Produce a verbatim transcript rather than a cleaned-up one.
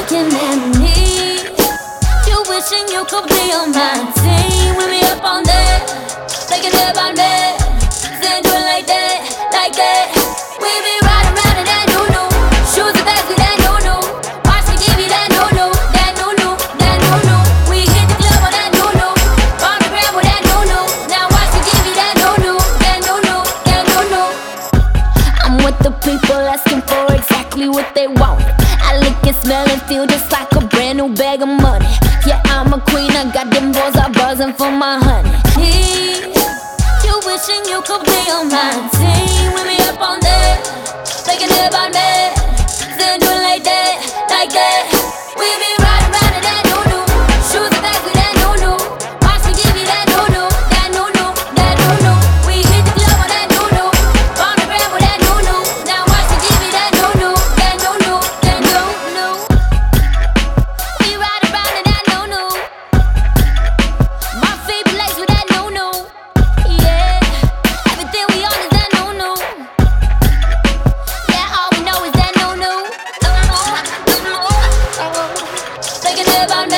looking at me. You wishing you could be on my team. With me up on that, thinking about me. Saying do it like that, like that. We be riding around in that new-new. Shoes and bags with that new-new. Watch me give you that new-new, that new-new, that new-new. We hit the club on that new-new. On the ground with that new-new. Now watch me give you that new-new, that new-new, that new-new. I'm with the people asking for exactly what they want. I lick and smell and feel just like a brand new bag of money. Yeah, I'm a queen, I got them balls are buzzing for my honey. Hey, you wishing you could be on my team. With me up on that, thinking about me. Saying do it like that, like that. We be riding around in that new-new. Shoes and bags with that new-new. Watch me give you that new-new, that new-new, that new-new. We hit the club on that new-new. On the ground with that new-new. Now watch me give you that new-new, that new-new, that new-new. We ride around in that new-new. My feet be laced with that new-new. Yeah, everything we on is that new-new. Yeah, all we know is that new-new. Thinking about me.